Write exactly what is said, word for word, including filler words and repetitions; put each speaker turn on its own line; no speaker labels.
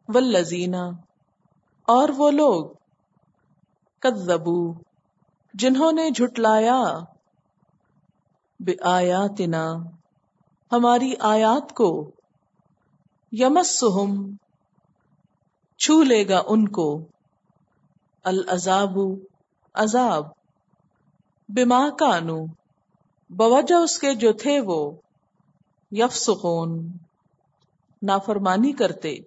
वल्लजीना, और वो लोग, कज़्ज़बू, जिन्होंने झुटलाया, बिआयातिना, हमारी आयात को, यमस्सुहुम, छू लेगा उनको, अल अज़ाबु, अज़ाब, बिमा कानू, बवजह उसके जो थे वो, यफ़सुकून, नाफरमानी करते।